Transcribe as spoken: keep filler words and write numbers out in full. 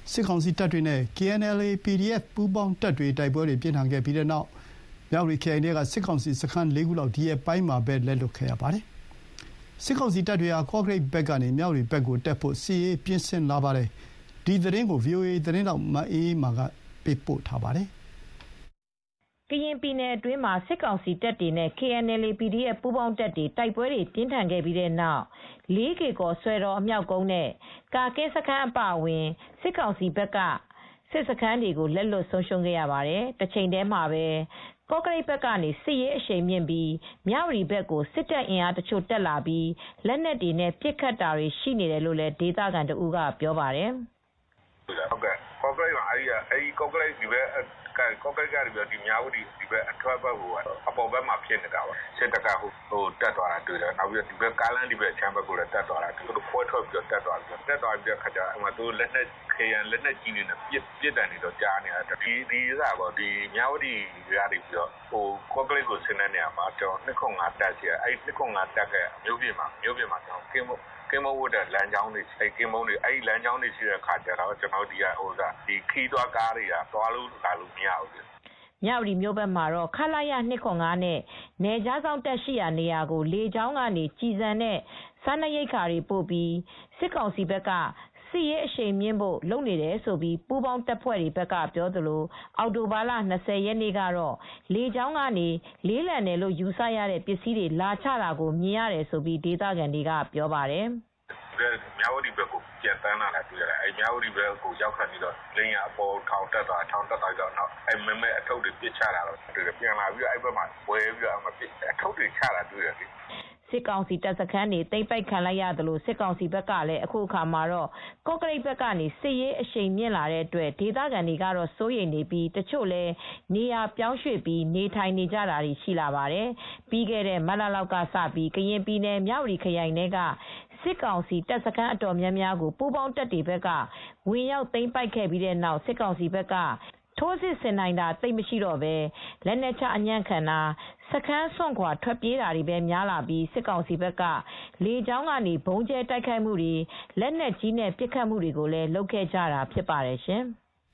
စစ်ကောင်စီတပ်တွေနဲ့ ကေ အန် အယ် အေ ပီ ဒီ အက်ဖ် ပူးပေါင်းတပ်တွေတိုက်ပွဲတွေပြင်းထန်ခဲ့ပြီးတဲ့နောက်မြဝတီခရိုင်ထဲကစစ်ကောင်စီစခန်းလေးခုလောက်ဒီရက်ပိုင်းမှာပဲလက်လွတ်ခဲ့ရပါတယ်။စစ်ကောင်စီတပ်တွေဟာကော့ကရိတ်ဘက်ကနေမြဝတီဘက်ကိုတက်ဖို့စစ်ရေးပြင်ဆင်လာပါတယ်။ဒီသတင်းကို ဗွီအိုအေ သတင်းတောက်မအေးအေးမာကပေးပို့ထားပါတယ်။ကရင်ပြည်နယ်အတွင်းမှာစစ်ကောင်စီတပ်တွေနဲ့ ကေ အန် အယ် အေ ပီ ဒီ အက်ဖ် ပူးပေါင်းတပ်တွေတိုက်ပွဲတွေပြင်းထန်ခဲ့ပြီးတဲ့နောက်လေးကေကော်ဆွဲတော်အမြောက်ကုန်းနဲ့ကာကင်းစခန်းအပါအဝင်စစ်ကောင်စီဘက်ကစစ်စခန်းတွေကိုလက်လွတ်ဆုံးရှုံးခဲ့ရပါတယ်။တချိန်တည်းမှာပဲကော့ကရိတ်ဘက်ကနေစစ်ရေးအရှိန်မြင့်ပြီးမြဝတီဘက်ကိုစစ်တပ်အင်အားတချို့တက်လာပြီးလက်နက်တွေနဲ့ပစ်ခတ်တာတွေရှိနေတယ်လို့လည်းဒေသခံတဦးကပြောပါတယ်။ဟုတ်ကဲ့ကော့ကရိတ်မှာအဲဒီအဲဒီကော့ကရိတ်ဒီဘက်ကော့ကရိတ်ကဒီမြဝတီဒီဘက်အထွက်ဘက်ကအပေါ်ဘက်မှာဖြစ်နေတာပါစစ်တပ်ကဟိုဟိုတက်သွားတာတွေ့တယ်နောက်ပြီးဒီဘက်ကားလမ်းဒီဘက်ချမ်းဘက်ကိုလည်းတက်သွားတာသူတို့ခွဲထွက်ပြီးတက်သွားတယ်တက်သွားပြီးခါကျအမှသူလက်နဲ့ခေရန်လက်နဲ့ကြီးနေတယ်ပြစ်ပြစ်တန်နေတော့ကြားနေတာဒီဒီကပေါ့ဒီမြဝတီကနေပြီးတော့ဟိုကော့ကရိတ်ကိုဆင်းတဲ့နေရာမှာကျွန်တော်နှစ်ခုငါတက်စီအဲဒီနှစ်ခုငါတက်ကမြို့ပြည်မှာမြို့ပြည်မှာကျွန်တော်ကင်းမို့ကင်းမဝတ်တဲ့လမ်းကြောင်းတွေအဲကင်းမုံတွေအဲဒီလမ်းကြောင်းတွေရှိတဲ့ခါကျတော့ကျွန်တော်ဒီကဟိုကဒီခီးသွားကားတွေကသွားလို့လာလို့မရဘူးမြဝတီမြို့ဘက်မှာတော့ခလာရနှစ်ခွန်ငါးနဲ့နယ်ကြားဆောင်တက်ရှိရာနေရာကိုလေကြောင်းကနေကြည်စံနဲ့စားနပ်ရိက္ခာတွေပို့ပြီးစစ်ကောင်စီဘက်ကစစ်ရေးအရှိန်မြင့်ဖို့လုပ်နေတယ်ဆိုပြီးပူးပေါင်းတပ်ဖွဲ့တွေဘက်ကပြောသလိုအော်တိုဘာလ၂၀ရက်နေ့ကတော့လေကြောင်းကနေလေးလံတယ်လို့ယူဆရတဲ့ပစ္စည်းတွေလာချတာကိုမြင်ရတယ်ဆိုပြီးဒေသခံတွေကပြောပါတယ်မြဝတီဘက်ကိုပြန်တန်းလာတာတွေ့ရတယ်အဲမြဝတီဘက်ကိုရောက်ခါပြီးတော့လင်းရအပေါ်ထောင်တက်သွားထောင်တက်သွားတော့နောက်အဲမမဲအထုပ်တွေပြစ်ချတာတော့တွေ့တယ်ပြန်လာပြီးတော့အဲဘက်မှာဝဲပြီးတော့အမပြစ်အထုပ်တွေချတာတွေ့ရတယ်စစ်ကောင်စီတပ်စခန်းတွေတိမ့်ပိုက်ခံလိုက်ရတယ်လို့စစ်ကောင်စီဘက်ကလည်းအခုအခါမှာတော့ကော့ကရိတ်ဘက်ကနေစစ်ရေးအရှိန်မြင့်လာတဲ့အတွက်ဒေသခံတွေကတော့စိုးရိမ်နေပြီးတချို့လည်းနေရာပြောင်းရွှေ့ပြီးနေထိုင်နေကြတာတွေရှိလာပါတယ်ပြီးခဲ့တဲ့မတ်လလောက်ကစပြီးကရင်ပြည်နယ်မြဝတီခရိုင်ထဲကစစ်ကောင်စီတပ်စခန်းအတော်များများကိုပူးပေါင်းတပ်တွေဘက်ကဝင်ရောက်သိမ်းပိုက်ခဲ့ပြီးတဲ့နောက်စစ်ကောင်စီဘက်ကထိုးစစ်ဆင်နိုင်တာတိတ်မရှိတော့ပဲလက်နက်ချအညံ့ခံတာစခန်းစွန့်ခွာထွက်ပြေးတာတွေပဲများလာပြီးစစ်ကောင်စီဘက်ကလေကြောင်းကနေဘုံကျဲတိုက်ခိုက်မှုတွေလက်နက်ကြီးနဲ့ပစ်ခတ်မှုတွေကိုလည်းလုပ်ခဲ့ကြတာဖြစ်ပါတယ်ရှင်။